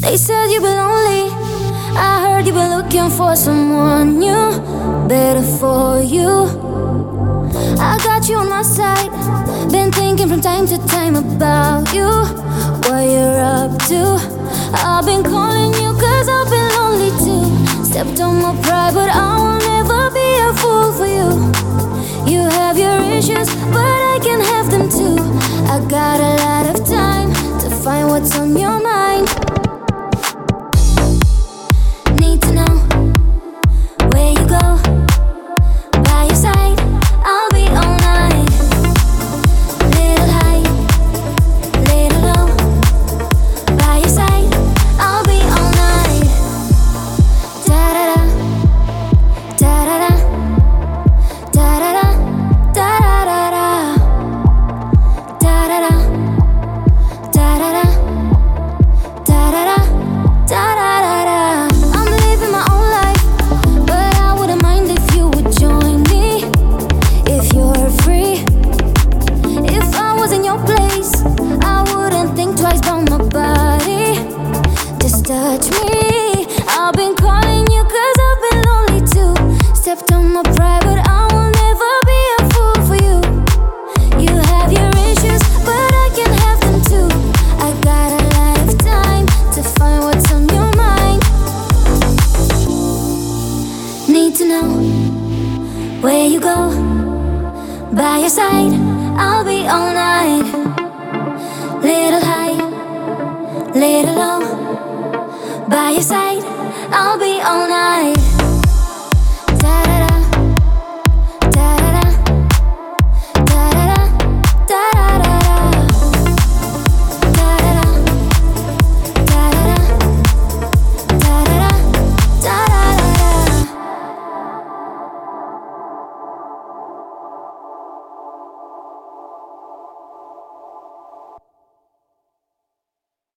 They said you were lonely. I heard you were looking for someone new, better for you. I got you on my side. Been thinking from time to time about you, what you're up to. I've been calling you cause I've been lonely too. Stepped on my pride, but I will never be a fool for you. You have your issues, but I can have them too. I got a lot of time to find what's on your mind. Need to know where you go. By your side, I'll be all night. Little high, little low. By your side, I'll be all night. Da da da, da da da, da da da, da da da, da da da, da da da, da da da, da da da. I'm living my own life, but I wouldn't mind if you would join me, if you're free. If I was in your place, I wouldn't think twice about my body. Just touch me. I've been calling you cause I've been lonely too. Stepped on my pride, but I will never be a fool for you. You have your issues, but I can have them too. I got a lot of time to find what's on your mind. Need to know where you go. By your side, I'll be all night. Little high, little low. By your side, I'll be all night.